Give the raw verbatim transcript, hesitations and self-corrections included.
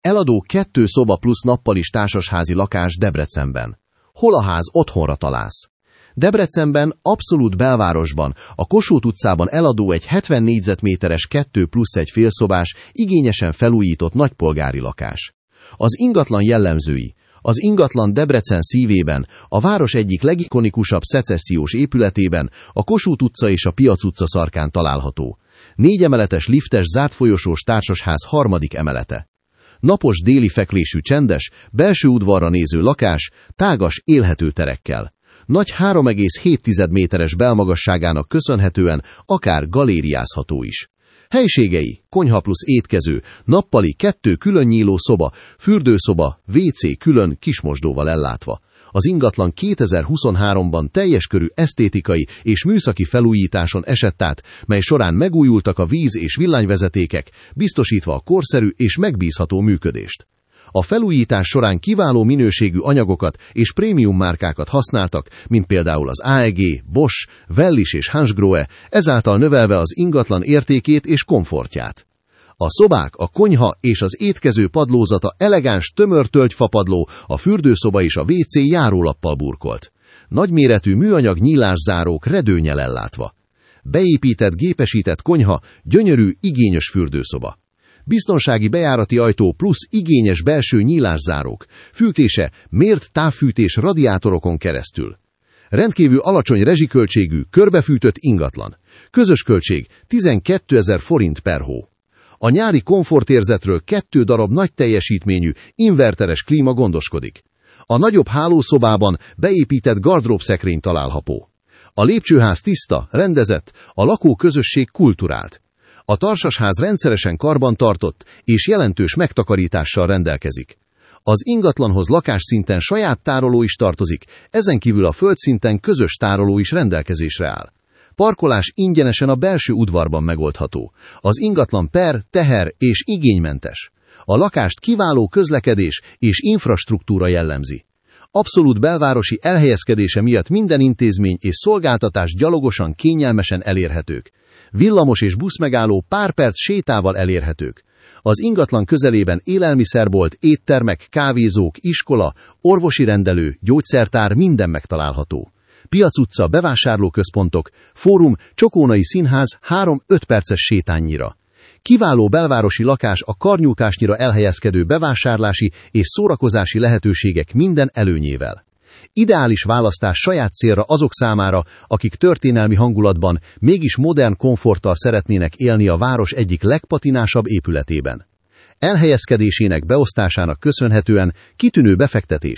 Eladó kettő szoba plusz nappalis társasházi lakás Debrecenben. Hol a ház, otthonra találsz. Debrecenben, abszolút belvárosban, a Kossuth utcában eladó egy hetven négyzetméteres kettő plusz egy félszobás, igényesen felújított nagypolgári lakás. Az ingatlan jellemzői. Az ingatlan Debrecen szívében, a város egyik legikonikusabb szecessziós épületében, a Kossuth utca és a Piac utca szarkán található. Négy emeletes liftes zárt folyosós társasház harmadik emelete. Napos déli fekvésű csendes, belső udvarra néző lakás, tágas, élhető terekkel. Nagy három egész hét méteres belmagasságának köszönhetően akár galériázható is. Helységei, konyha plusz étkező, nappali kettő külön nyíló szoba, fürdőszoba, vé cé külön kismosdóval ellátva. Az ingatlan kétezer-huszonháromban teljes körű esztétikai és műszaki felújításon esett át, mely során megújultak a víz- és villanyvezetékek, biztosítva a korszerű és megbízható működést. A felújítás során kiváló minőségű anyagokat és prémium márkákat használtak, mint például az á e gé, Bosch, Wellis és Hansgrohe, ezáltal növelve az ingatlan értékét és komfortját. A szobák, a konyha és az étkező padlózata elegáns tömör tölgyfapadló, a fürdőszoba és a vé cé járólappal burkolt. Nagyméretű műanyag nyílászárók redőnnyel ellátva. Beépített, gépesített konyha, gyönyörű, igényes fürdőszoba. Biztonsági bejárati ajtó plusz igényes belső nyílászárók, fűtése, mért távfűtés radiátorokon keresztül. Rendkívül alacsony rezsiköltségű, körbefűtött ingatlan. Közös költség tizenkétezer forint per hó. A nyári komfortérzetről kettő darab nagy teljesítményű, inverteres klíma gondoskodik. A nagyobb hálószobában beépített gardróbszekrény található. A lépcsőház tiszta, rendezett, a lakóközösség kulturált. A tarsasház rendszeresen karbantartott és jelentős megtakarítással rendelkezik. Az ingatlanhoz lakásszinten saját tároló is tartozik, ezen kívül a földszinten közös tároló is rendelkezésre áll. Parkolás ingyenesen a belső udvarban megoldható. Az ingatlan per, teher és igénymentes. A lakást kiváló közlekedés és infrastruktúra jellemzi. Abszolút belvárosi elhelyezkedése miatt minden intézmény és szolgáltatás gyalogosan, kényelmesen elérhetők. Villamos és buszmegálló pár perc sétával elérhetők. Az ingatlan közelében élelmiszerbolt, éttermek, kávézók, iskola, orvosi rendelő, gyógyszertár minden megtalálható. Piac utca, bevásárlóközpontok, fórum, Csokónai Színház három-öt perces sétánynyira. Kiváló belvárosi lakás a karnyújtásnyira elhelyezkedő bevásárlási és szórakozási lehetőségek minden előnyével. Ideális választás saját célra azok számára, akik történelmi hangulatban, mégis modern komforttal szeretnének élni a város egyik legpatinásabb épületében. Elhelyezkedésének beosztásának köszönhetően kitűnő befektetés,